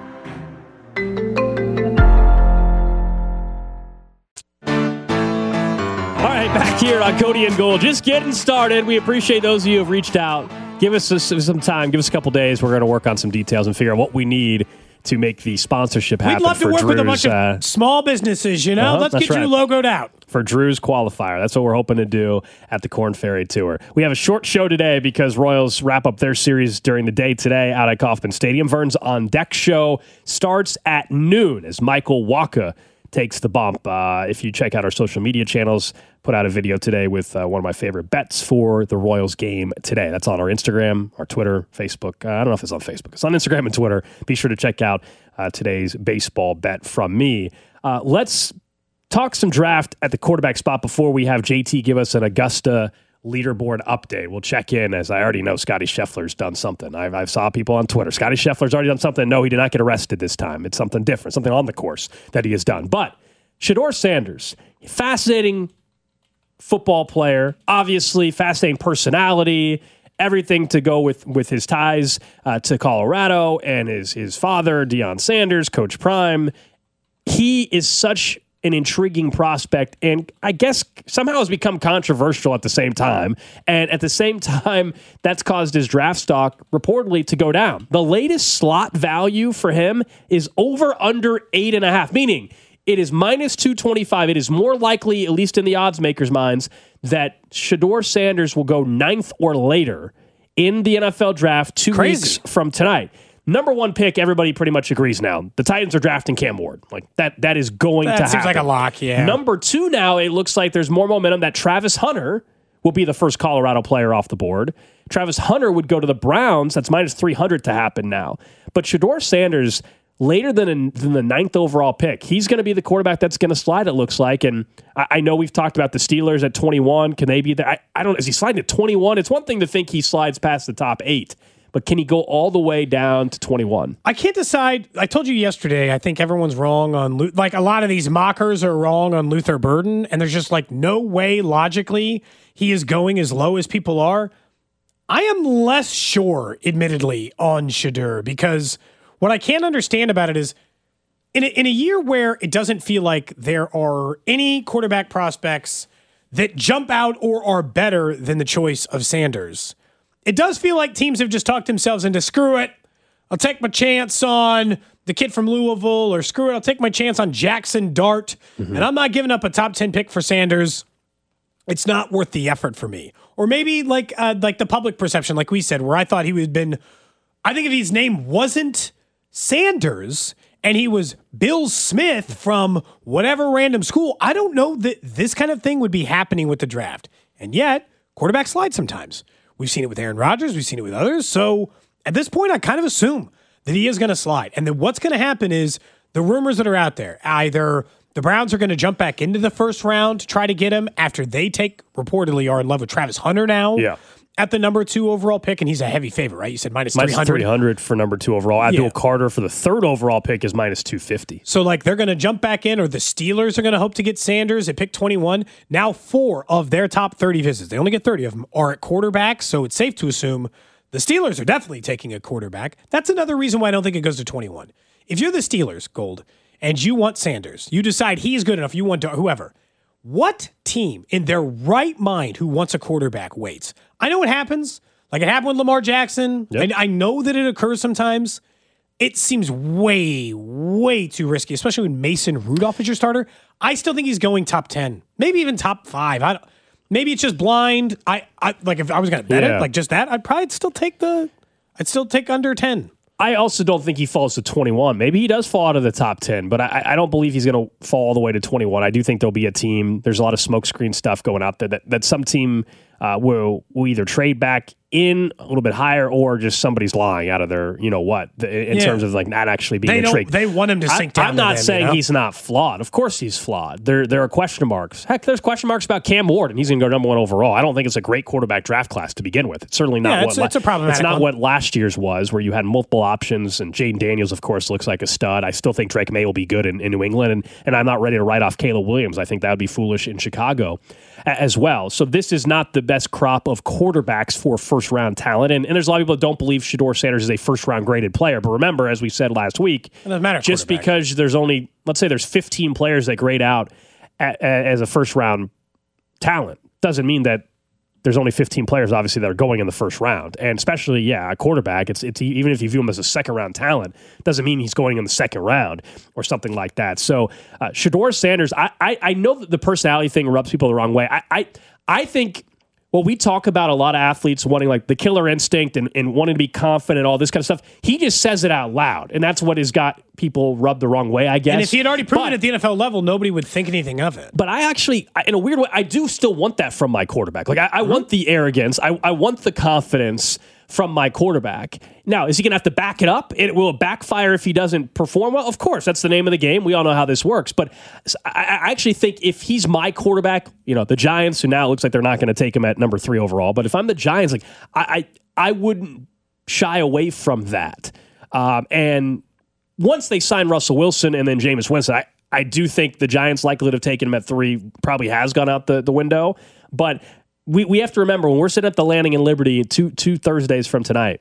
All right, back here on Cody and Gold. Just getting started. We appreciate those of you who have reached out. Give us some time. Give us a couple days. We're going to work on some details and figure out what we need to make the sponsorship happen. We'd love to work Drew's, with a bunch of small businesses, you know? Let's get you logoed out. For Drew's qualifier. That's what we're hoping to do at the Korn Ferry Tour. We have a short show today because Royals wrap up their series during the day today out at Kauffman Stadium. Vern's On Deck show starts at noon as Michael Wacha takes the bump. If you check out our social media channels, put out a video today with one of my favorite bets for the Royals game today. That's on our Instagram, our Twitter, Facebook. I don't know if it's on Facebook. It's on Instagram and Twitter. Be sure to check out today's baseball bet from me. Let's talk some draft at the quarterback spot before we have JT give us an Augusta leaderboard update. We'll check in, as I already know Scotty Scheffler's done something. I've saw people on Twitter. Scotty Scheffler's already done something. No, he did not get arrested this time. It's something different, something on the course that he has done. But Shedeur Sanders, fascinating football player, obviously fascinating personality, everything to go with his ties to Colorado and his father, Deion Sanders, Coach Prime. He is such an intriguing prospect, and I guess somehow has become controversial at the same time. And at the same time, that's caused his draft stock reportedly to go down. The latest slot value for him is under 8.5, meaning it is minus 225. It is more likely, at least in the odds makers' minds, that Shedeur Sanders will go 9th or later in the NFL draft 2 weeks from tonight. Number one pick, everybody pretty much agrees now. The Titans are drafting Cam Ward. Like that is going to happen. That seems like a lock, yeah. Number 2 now, it looks like there's more momentum that Travis Hunter will be the first Colorado player off the board. Travis Hunter would go to the Browns. That's minus 300 to happen now. But Shedeur Sanders, later than the 9th overall pick, he's going to be the quarterback that's going to slide, it looks like. And I know we've talked about the Steelers at 21. Can they be there? I don't. Is he sliding to 21? It's one thing to think he slides past the top 8. But can he go all the way down to 21? I can't decide. I told you yesterday, I think everyone's wrong on, like a lot of these mockers are wrong on Luther Burden, and there's just like no way logically he is going as low as people are. I am less sure, admittedly, on Shedeur, because what I can't understand about it is in a year where it doesn't feel like there are any quarterback prospects that jump out or are better than the choice of Sanders, it does feel like teams have just talked themselves into, screw it, I'll take my chance on the kid from Louisville, or screw it, I'll take my chance on Jackson Dart, and I'm not giving up a top 10 pick for Sanders. It's not worth the effort for me. Or maybe like the public perception, like we said, where I thought he would have been, I think if his name wasn't Sanders and he was Bill Smith from whatever random school, I don't know that this kind of thing would be happening with the draft. And yet, quarterbacks slide sometimes. We've seen it with Aaron Rodgers. We've seen it with others. So at this point, I kind of assume that he is going to slide. And then what's going to happen is the rumors that are out there, either the Browns are going to jump back into the first round to try to get him after they reportedly are in love with Travis Hunter now at the number 2 overall pick. And he's a heavy favorite, right? You said minus 300. 300 for number 2 overall. Abdul Carter for the 3rd overall pick is minus 250. So like they're going to jump back in, or the Steelers are going to hope to get Sanders at pick 21. Now 4 of their top 30 visits, they only get 30 of them, are at quarterback. So it's safe to assume the Steelers are definitely taking a quarterback. That's another reason why I don't think it goes to 21. If you're the Steelers, Gold, and you want Sanders, you decide he's good enough, you want whoever. What team in their right mind who wants a quarterback waits? I know it happens. Like it happened with Lamar Jackson. Yep. I know that it occurs sometimes. It seems way, way too risky, especially when Mason Rudolph is your starter. I still think he's going top 10, maybe even top 5. Maybe it's just blind. I like if I was going to bet it, like just that, I'd probably still take under 10. I also don't think he falls to 21. Maybe he does fall out of the top 10, but I don't believe he's going to fall all the way to 21. I do think there'll be a team. There's a lot of smokescreen stuff going out there that some team will either trade back in a little bit higher, or just somebody's lying out of their, in terms of like not actually being intrigued. They want him to sink down. I'm not saying he's not flawed. Of course he's flawed. There are question marks. Heck, there's question marks about Cam Ward, and he's going to go number 1 overall. I don't think it's a great quarterback draft class to begin with. It's certainly not. It's a problematic. It's not what last year's was, where you had multiple options, and Jaden Daniels, of course, looks like a stud. I still think Drake May will be good in New England, and I'm not ready to write off Caleb Williams. I think that would be foolish in Chicago as well. So this is not the best crop of quarterbacks for first-round talent. And there's a lot of people that don't believe Shedeur Sanders is a first-round graded player. But remember, as we said last week, it doesn't matter just because there's only, let's say there's 15 players that grade out as a first-round talent, doesn't mean that there's only 15 players, obviously, that are going in the first round. And especially, a quarterback, it's even if you view him as a second-round talent, doesn't mean he's going in the second round or something like that. So Shedeur Sanders, I know that the personality thing rubs people the wrong way. I think we talk about a lot of athletes wanting like the killer instinct and wanting to be confident, all this kind of stuff. He just says it out loud, and that's what has got people rubbed the wrong way, I guess. And if he had already proven at the NFL level, nobody would think anything of it. But I actually, in a weird way, I do still want that from my quarterback. Like I want the arrogance. I want the confidence from my quarterback. Now, is he going to have to back it up? Will it backfire if he doesn't perform well? Of course, that's the name of the game. We all know how this works. But I actually think if he's my quarterback, the Giants, who now it looks like they're not going to take him at number 3 overall, but if I'm the Giants, like I wouldn't shy away from that. And once they sign Russell Wilson and then Jameis Winston, I do think the Giants' likelihood of taking him at 3 probably has gone out the window. But we have to remember, when we're sitting at the Landing in Liberty two Thursdays from tonight,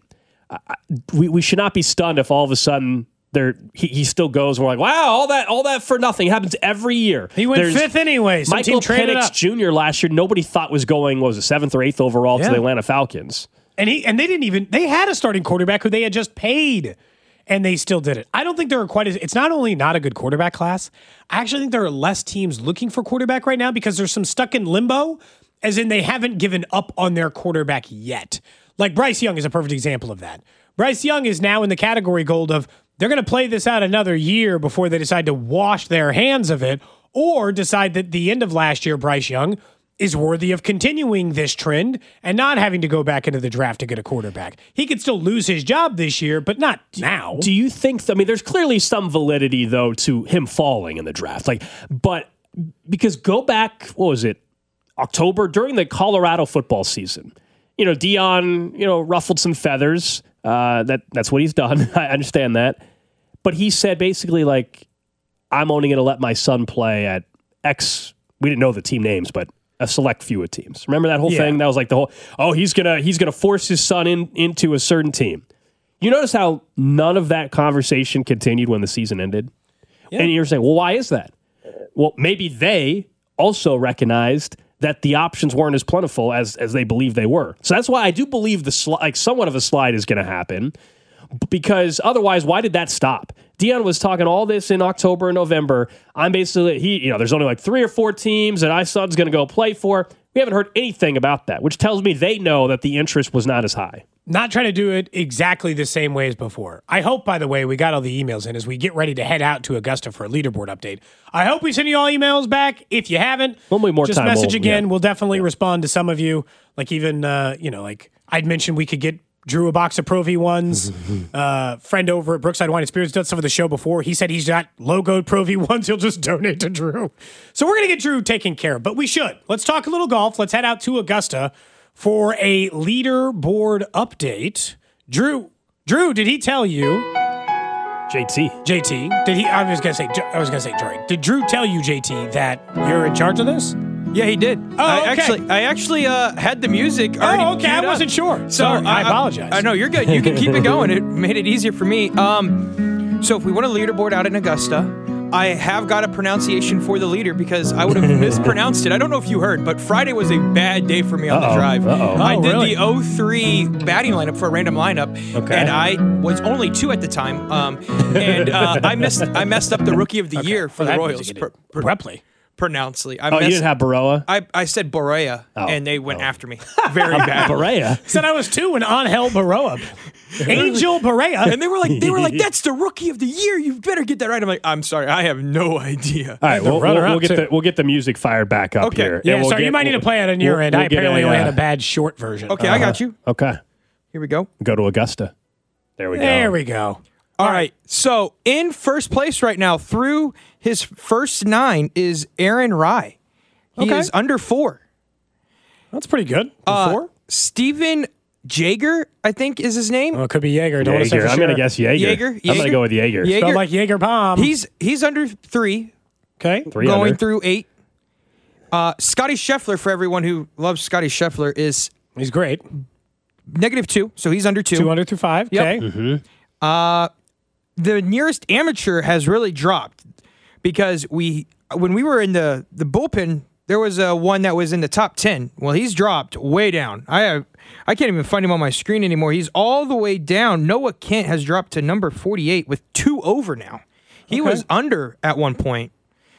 we should not be stunned if all of a sudden he still goes and we're like, wow, all that for nothing. It happens every year. He went 5th anyway. Michael Penix Jr. last year, nobody thought was going, 7th or 8th overall to the Atlanta Falcons. And they had a starting quarterback who they had just paid, and they still did it. I don't think there are it's not only not a good quarterback class, I actually think there are less teams looking for quarterback right now because there's some stuck in limbo, as in they haven't given up on their quarterback yet. Like Bryce Young is a perfect example of that. Bryce Young is now in the category gold of they're going to play this out another year before they decide to wash their hands of it, or decide that the end of last year, Bryce Young is worthy of continuing this trend and not having to go back into the draft to get a quarterback. He could still lose his job this year, but not now. Do you think, there's clearly some validity, though, to him falling in the draft. But because go back, what was it, October, during the Colorado football season, Deion, ruffled some feathers. That's what he's done. I understand that. But he said basically, I'm only going to let my son play at X. We didn't know the team names, but a select few of teams. Remember that whole thing? That was like the whole, he's gonna force his son into a certain team. You notice how none of that conversation continued when the season ended? Yeah. And you're saying, well, why is that? Well, maybe they also recognized that the options weren't as plentiful as they believed they were. So that's why I do believe somewhat of a slide is going to happen, because otherwise, why did that stop? Deion was talking all this in October and November. I'm basically, there's only 3 or 4 teams that my son's going to go play for. We haven't heard anything about that, which tells me they know that the interest was not as high. Not trying to do it exactly the same way as before. I hope, by the way, we got all the emails in as we get ready to head out to Augusta for a leaderboard update. I hope we send you all emails back. If you haven't, just message again. We'll definitely respond to some of you. I'd mentioned we could get Drew a box of Pro V1s. Friend over at Brookside Wine and Spirits done some of the show before. He said he's got logoed Pro V1s. He'll just donate to Drew. So we're going to get Drew taken care of, but we should. Let's talk a little golf. Let's head out to Augusta for a leaderboard update. Drew, did he tell you? JT, did he? I was gonna say Jory. Did Drew tell you, JT, that you're in charge of this? Yeah, he did. Oh, okay. I actually had the music already. Oh, okay. I wasn't sure. So I apologize. I know you're good. You can keep it going. It made it easier for me. So if we want a leaderboard out in Augusta, I have got a pronunciation for the leader because I would have mispronounced it. I don't know if you heard, but Friday was a bad day for me on the drive. I did the 0-3 batting lineup for a random lineup, and I was only 2 at the time. I messed up the Rookie of the Year for the Royals. pronounce Lee. You didn't have Baroa? I said Borea, and they went after me very bad. Borea. Said I was 2 when Angel Baroa. Angel Borea. And they were like, that's the rookie of the year. You better get that right. I'm like, I'm sorry, I have no idea. All right, we'll get the music fired back up here. Yeah, sorry, you might need to play it on your end. I apparently only had a bad short version. Okay, I got you. Okay. Here we go. Go to Augusta. There we go. There we go. All right. So in first place right now through his first 9 is Aaron Rye. He is under 4. That's pretty good. 4? Steven Jaeger, I think is his name. Oh, it could be Jaeger. Don't want to say for I'm sure. going to guess Jaeger. I'm going to go with Jaeger. Spelled like Jaeger bomb. He's under 3. Okay. 3 going under. through 8. Scotty Scheffler, for everyone who loves Scotty Scheffler, is he's great. -2, so he's under 2. 2 under through 5. Okay. Mm-hmm. The nearest amateur has really dropped because when we were in the bullpen, there was one that was in the top 10. Well, he's dropped way down. I can't even find him on my screen anymore. He's all the way down. Noah Kent has dropped to number 48 with 2 over now. He was under at one point.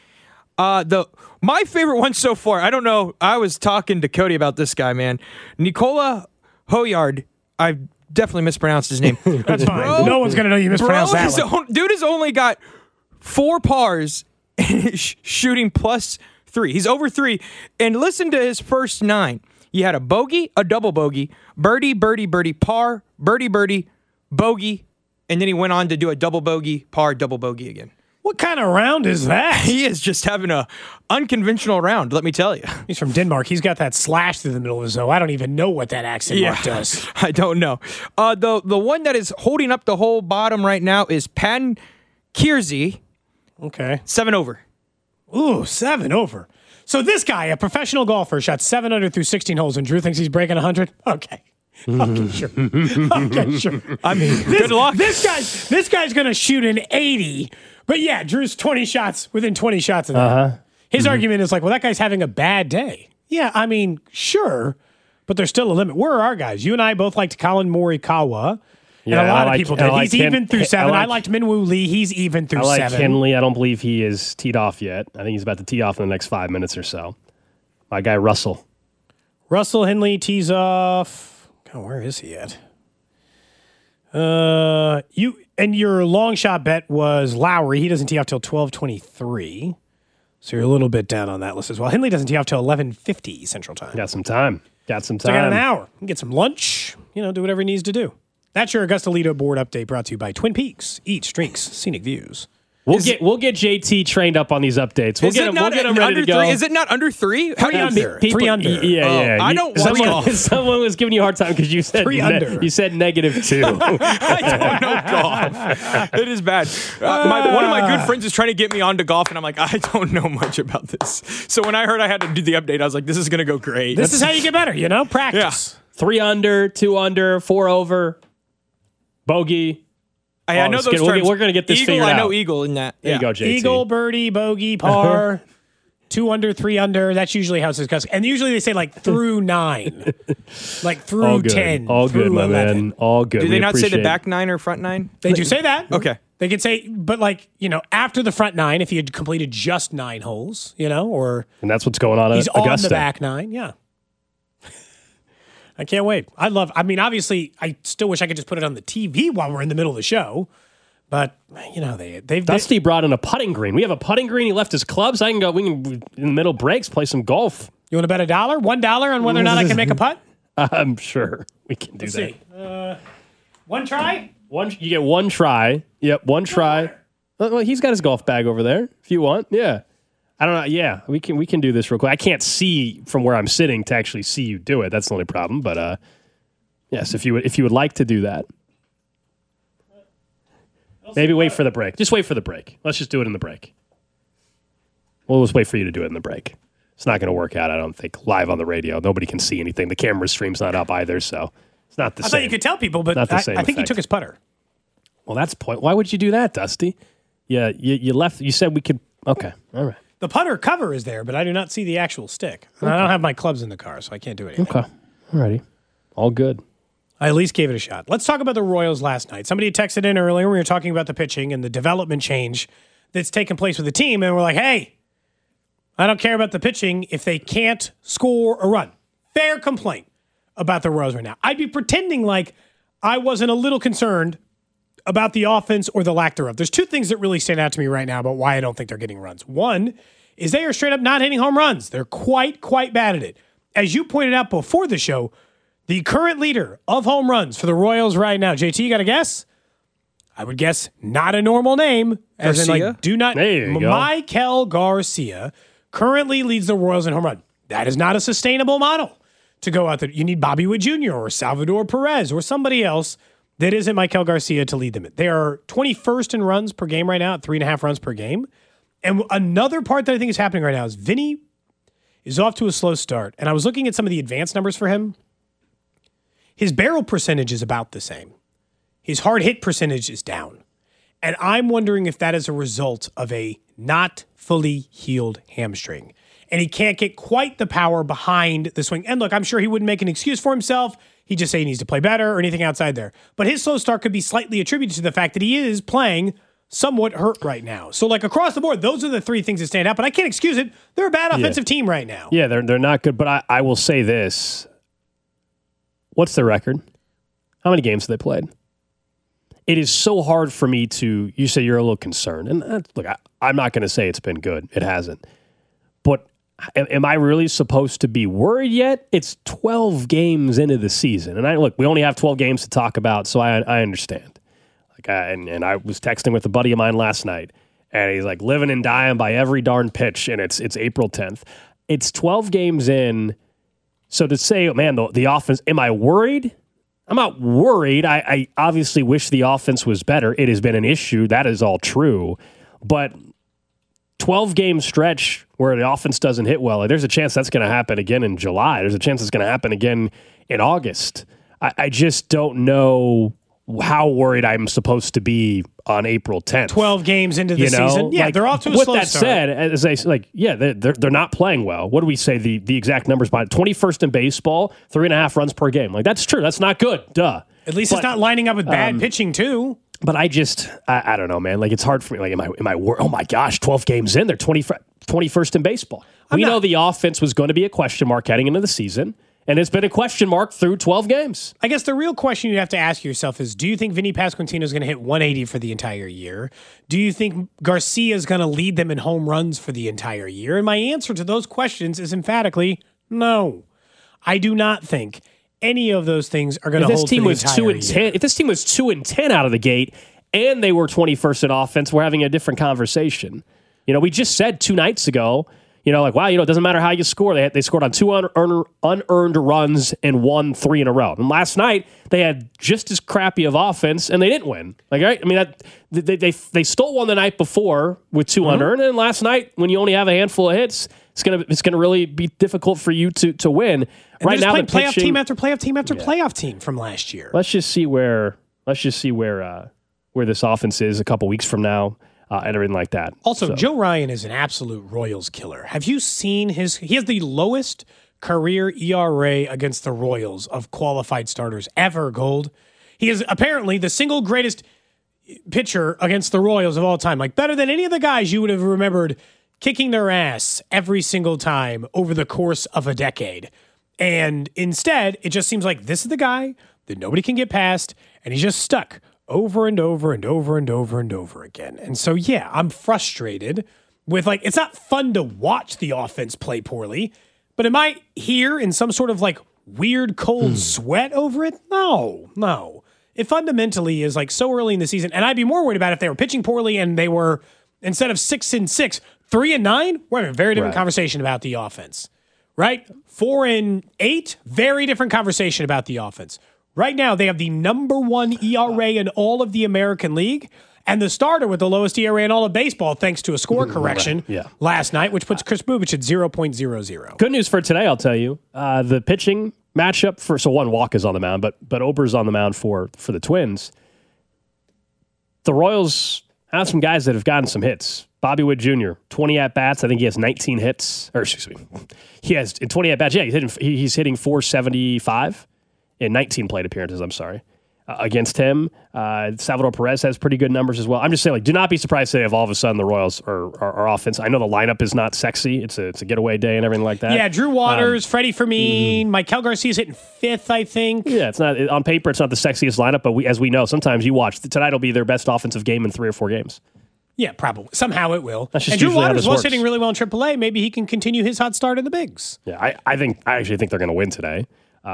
My favorite one so far, I don't know. I was talking to Cody about this guy, man. Nikola Hoyard. I definitely mispronounced his name. That's fine. No one's going to know you mispronounced that one. Dude has only got 4 pars and shooting +3. He's over 3. And listen to his first 9. He had a bogey, a double bogey, birdie, birdie, birdie, par, birdie, birdie, bogey, and then he went on to do a double bogey, par, double bogey again. What kind of round is that? He is just having a unconventional round, let me tell you. He's from Denmark. He's got that slash through the middle of his O. I don't even know what that accent mark does. I don't know. The one that is holding up the whole bottom right now is Patton Kiersey. Okay. 7 over. Ooh, 7 over. So this guy, a professional golfer, shot 7 under through 16 holes, and Drew thinks he's breaking 100? Okay. Okay, sure. Okay, sure. I mean, good luck. This guy's going to shoot an 80. But yeah, Drew's 20 shots within 20 shots of that. His argument is like, well, that guy's having a bad day. Yeah, I mean, sure, but there's still a limit. Where are our guys? You and I both liked Colin Morikawa. And a lot of people did. He's even through 7. I liked Minwoo Lee. He's even through 7. I like Henley. I don't believe he is teed off yet. I think he's about to tee off in the next 5 minutes or so. My guy, Russell. Russell Henley tees off. God, where is he at? And your long shot bet was Lowry. He doesn't tee off till 12:23. So you're a little bit down on that list as well. Henley doesn't tee off till 11:50 Central Time. Got some time. So I got an hour. Get some lunch. Do whatever he needs to do. That's your Augusta leaderboard update brought to you by Twin Peaks. Eats, drinks, scenic views. We'll get JT trained up on these updates. We'll get him ready to go. Is it not under 3? How 3 under. 3 under. Yeah. I don't watch golf. Someone was giving you a hard time because you said 3 under. You said -2. I don't know golf. It is bad. One of my good friends is trying to get me onto golf, and I'm like, I don't know much about this. So when I heard I had to do the update, I was like, this is going to go great. This is how you get better, practice. Yeah. 3 under, 2 under, 4 over, bogey. I know those terms. We're going to get this Eagle, figured out. I know eagle in that. There you go, JT. Eagle, birdie, bogey, par, 2 under, 3 under. That's usually how it's discussed. And usually they say through 9, through all good. 10, all through good, my 11. Man. All good. Do they not say the back 9 or front 9? They do say that. Okay. They could say, but after the front 9, if he had completed just 9 holes, or and that's what's going on. He's at Augusta. on the back 9. Yeah. I can't wait. Obviously, I still wish I could just put it on the TV while we're in the middle of the show. But, they've... Dusty brought in a putting green. We have a putting green. He left his clubs. We can, in the middle breaks, play some golf. You want to bet $1? $1 on whether or not I can make a putt? I'm sure we can do Let's that. See. One try? You get 1 try. Yep, 1 try. Well, he's got his golf bag over there if you want. Yeah. I don't know. Yeah, we can do this real quick. I can't see from where I'm sitting to actually see you do it. That's the only problem. But, yes, if you would like to do that. Maybe wait for the break. Just wait for the break. Let's just do it in the break. We'll just wait for you to do it in the break. It's not going to work out, I don't think, live on the radio. Nobody can see anything. The camera stream's not up either, so it's not the same. I thought you could tell people, but I think he took his putter. Well, that's the point. Why would you do that, Dusty? Yeah, you left. You said we could. Okay, all right. The putter cover is there, but I do not see the actual stick. And I don't have my clubs in the car, so I can't do anything. Okay, all righty. All good. I at least gave it a shot. Let's talk about the Royals last night. Somebody texted in earlier. We were talking about the pitching and the development change that's taken place with the team. And we're like, hey, I don't care about the pitching if they can't score a run. Fair complaint about the Royals right now. I'd be pretending like I wasn't a little concerned about the offense or the lack thereof. There's two things that really stand out to me right now about why I don't think they're getting runs. One is they are straight up not hitting home runs. They're quite bad at it. As you pointed out before the show, the current leader of home runs for the Royals right now, JT, you got a guess? I would guess not a normal name. As Garcia? in, like, do not. There you go. Maikel Garcia currently leads the Royals in home run. That is not a sustainable model to go out there. You need Bobby Witt Jr. or Salvador Perez or somebody else that isn't Maikel Garcia to lead them. They are 21st in runs per game right now at 3.5 runs per game. And another part that I think is happening right now is Vinny is off to a slow start. And I was looking at some of the advanced numbers for him. His barrel percentage is about the same. His hard hit percentage is down. And I'm wondering if that is a result of a not fully healed hamstring. And he can't get quite the power behind the swing. And look, I'm sure he wouldn't make an excuse for himself. He'd just say he needs to play better or anything outside there. But his slow start could be slightly attributed to the fact that he is playing somewhat hurt right now. So like across the board, those are the three things that stand out. But I can't excuse it. They're a bad offensive team right now. Yeah, they're not good. But I will say this. What's their record? How many games have they played? It is so hard for me to, you say you're a little concerned. And look, I'm not going to say it's been good. It hasn't. But am I really supposed to be worried yet? It's 12 games into the season. And we only have 12 games to talk about, so I understand. And I was texting with a buddy of mine last night, and he's like living and dying by every darn pitch, and it's April 10th. It's 12 games in. So to say, man, the offense, am I worried? I'm not worried. I obviously wish the offense was better. It has been an issue. That is all true. But 12-game stretch where the offense doesn't hit well, there's a chance that's going to happen again in July. There's a chance it's going to happen again in August. I just don't know how worried I'm supposed to be on April 10th. 12 games into the season. Yeah, they're off to a slow start. With that said, as I they're not playing well. What do we say the exact numbers behind it? 21st in baseball, 3.5 runs per game. Like, that's true. That's not good. Duh. At least it's not lining up with bad pitching too. But I don't know, man. Like, it's hard for me. Like, am I oh my gosh, 12 games in, they're 21st in baseball. We know the offense was going to be a question mark heading into the season. And it's been a question mark through 12 games. I guess the real question you have to ask yourself is, do you think Vinny Pasquantino is going to hit 180 for the entire year? Do you think Garcia is going to lead them in home runs for the entire year? And my answer to those questions is emphatically no. I do not think any of those things are going to hold for the entire year. If this team was 2-10 out of the gate and they were 21st in offense, we're having a different conversation. We just said 2 nights ago, wow, it doesn't matter how you score. They scored on 2 unearned runs and won 3 in a row. And last night, they had just as crappy of offense, and they didn't win. They stole one the night before with 2 unearned, and last night, when you only have a handful of hits, it's gonna really be difficult for you to win. And right now, playoff team after playoff team after playoff team from last year. Let's just see where this offense is a couple weeks from now. And everything like that. Also, Joe Ryan is an absolute Royals killer. Have you seen he has the lowest career ERA against the Royals of qualified starters ever, Gold. He is apparently the single greatest pitcher against the Royals of all time. Like, better than any of the guys you would have remembered kicking their ass every single time over the course of a decade. And instead, it just seems like this is the guy that nobody can get past, and he's just stuck over and over and over and over and over again. And so, yeah, I'm frustrated with, it's not fun to watch the offense play poorly, but am I here in some sort of weird cold sweat over it? No. It fundamentally is so early in the season. And I'd be more worried about if they were pitching poorly and they were, instead of 6-6, 3-9, we're having a very different conversation about the offense, right? 4-8, very different conversation about the offense. Right now, they have the number 1 ERA in all of the American League and the starter with the lowest ERA in all of baseball, thanks to a score correction last night, which puts Chris Bubich at 0.00. Good news for today, I'll tell you. The pitching matchup so one walk is on the mound, but Ober's on the mound for the Twins. The Royals have some guys that have gotten some hits. Bobby Witt Jr., 20 at-bats. I think he has 19 hits. Or, excuse me. He has 20 at-bats. Yeah, he's hitting 475. In 19 plate appearances, I'm sorry. against him. Salvador Perez has pretty good numbers as well. I'm just saying, do not be surprised today if all of a sudden the Royals are offense. I know the lineup is not sexy. It's a getaway day and everything like that. Yeah, Drew Waters, Freddie Fermin, Maikel Garcia's hitting 5th, I think. Yeah, it's not on paper. It's not the sexiest lineup, but as we know, sometimes you watch tonight will be their best offensive game in 3 or 4 games. Yeah, probably. Somehow it will. That's just and Drew usually how Waters this was works. hitting really well in AAA. Maybe he can continue his hot start in the bigs. Yeah, I actually think they're going to win today.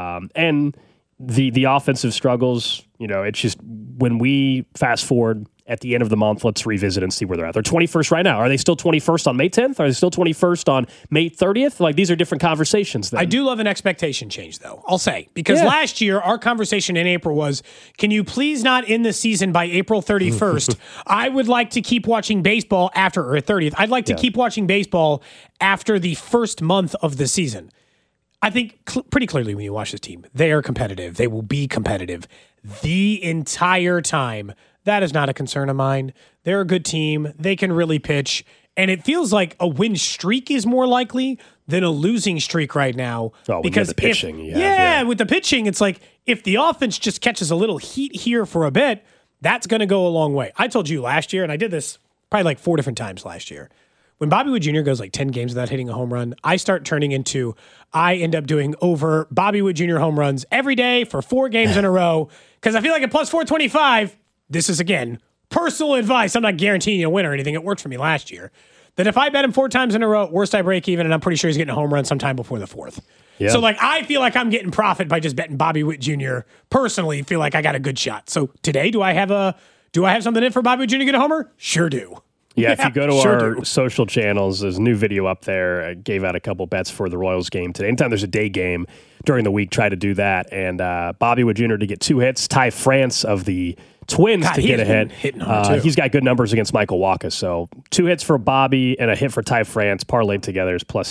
And the offensive struggles, it's just when we fast forward at the end of the month, let's revisit and see where they're at. They're 21st right now. Are they still 21st on May 10th? Are they still 21st on May 30th? These are different conversations then. I do love an expectation change, though, I'll say. Because last year, our conversation in April was, can you please not end the season by April 31st? I would like to keep watching baseball after, or 30th. I'd like to keep watching baseball after the first month of the season. I think pretty clearly when you watch this team, they are competitive. They will be competitive the entire time. That is not a concern of mine. They're a good team. They can really pitch. And it feels like a win streak is more likely than a losing streak right now. Oh, because with the pitching. With the pitching, it's like if the offense just catches a little heat here for a bit, that's going to go a long way. I told you last year, and I did this probably like 4 different times last year, when Bobby Wood Jr. goes like 10 games without hitting a home run, I start turning into, I end up doing over Bobby Wood Jr. home runs every day for 4 games in a row because I feel like at plus 425, this is, again, personal advice. I'm not guaranteeing you a win or anything. It worked for me last year. That if I bet him 4 times in a row, at worst I break even, and I'm pretty sure he's getting a home run sometime before the 4th. Yeah. So, I feel like I'm getting profit by just betting Bobby Witt Jr. Personally, feel like I got a good shot. So today, do I have something in for Bobby Witt Jr. to get a homer? Sure do. Yeah, if you go to our social channels, there's a new video up there. I gave out a couple bets for the Royals game today. Anytime there's a day game during the week, try to do that. And Bobby Witt Jr. to get 2 hits. Ty France of the Twins to get a hit. He's got good numbers against Michael Wacha. So 2 hits for Bobby and a hit for Ty France. Parlayed together is plus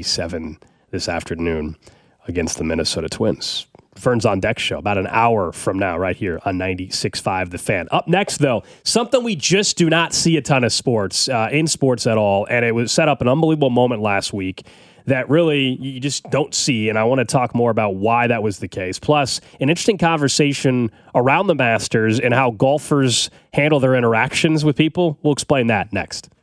287 this afternoon against the Minnesota Twins. Vern's on Deck show about an hour from now right here on 96.5 The Fan. Up next, though, something we just do not see a ton of in sports at all, and it was set up an unbelievable moment last week that really you just don't see, and I want to talk more about why that was the case. Plus, an interesting conversation around the Masters and how golfers handle their interactions with people. We'll explain that next.